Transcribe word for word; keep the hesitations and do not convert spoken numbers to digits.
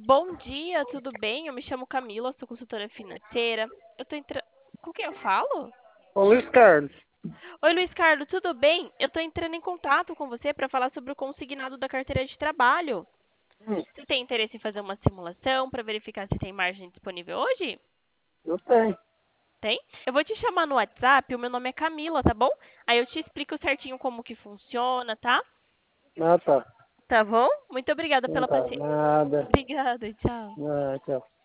Bom dia, tudo bem? Eu me chamo Camila, sou consultora financeira. Eu tô entrando. Com quem eu falo? Ô, Luiz Carlos. Oi, Luiz Carlos, tudo bem? Eu tô entrando em contato com você para falar sobre o consignado da carteira de trabalho. Hum, Você tem interesse em fazer uma simulação para verificar se tem margem disponível hoje? eu tenho. Tem? Eu vou te chamar no WhatsApp, o meu nome é Camila, tá bom? Aí eu te explico certinho como que funciona, tá? Ah, tá. Tá bom? Muito obrigada Não pela tá. paciência. Nada. Obrigada, tchau. Ah, tchau.